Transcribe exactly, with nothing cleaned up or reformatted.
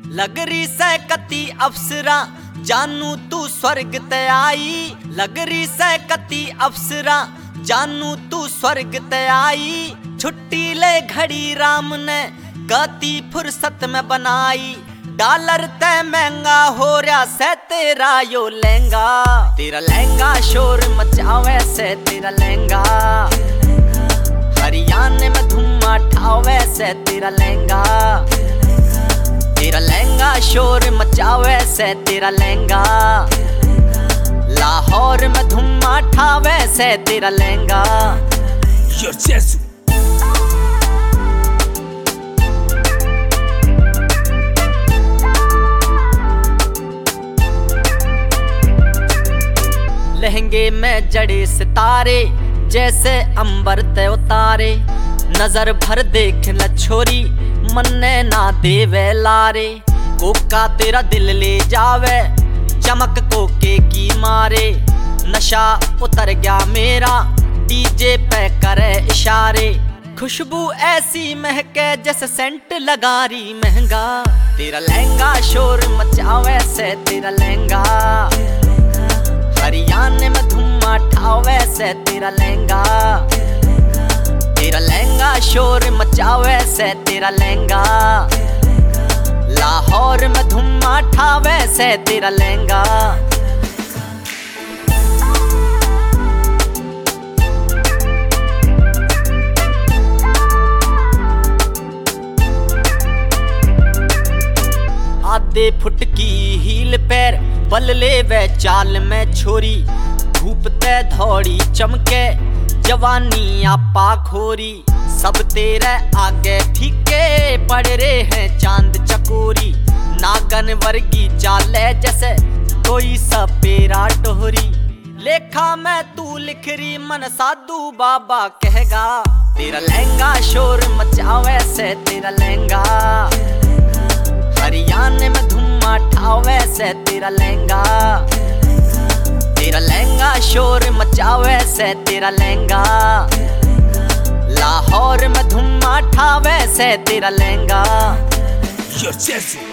लगरी से कति अप्सरा जानू तू स्वर्ग ते आई। लगरी से कति अप्सरा जानू तू स्वर्ग ते आई। छुट्टी ले घड़ी राम ने कति फुर्सत में बनाई। डॉलर ते महंगा हो रहा से तेरा यो लहंगा। तेरा लहंगा शोर मचावे से तेरा लहंगा। हरियाणा में धुम्मा ठावे से तेरा लहंगा। तेरा लहंगा शोर मचावे से तेरा लहंगा। लाहौर में धुम्मा ठावे से तेरा लहंगा। Yo, Jesus. लहंगे में जड़े सितारे जैसे अंबर ते उतारे। नजर भर देख ल छोरी मन्ने ना देवे लारे। कोका तेरा दिल ले जावे चमक कोके की मारे। नशा उतर गया मेरा डीजे पे करे इशारे। खुशबू ऐसी महके जैसे सेंट लगा रही महंगा। तेरा लहंगा शोर मचावे से तेरा लहंगा। हरियाणा में धुम्मा ठावे से तेरा लहंगा। तेरा लहंगा शोर मचावे से तेरा लहंगा। लाहौर में धुम्मा ठावे से तेरा लहंगा। आधे फुट की हील पैर बल्ले वे चाल में छोरी। धूप ते धौड़ी चमके जवानी आपा खोरी। सब तेरे आगे फीके पड़ रहे हैं चांद चकोरी। नागन वर्गी चाले जैसे कोई सपेरा टोहरी। लेखा में तू लिख रही मन साधु बाबा कहेगा। तेरा लहंगा शोर मचावे से तेरा लहंगा। हरियाणा में धुम्मा ठावे से तेरा लहंगा। तेरा लहंगा शोर मचावे से तेरा लहंगा। लाहौर में धुम्मा ठावे से तेरा लहंगा। Yo, Jesus.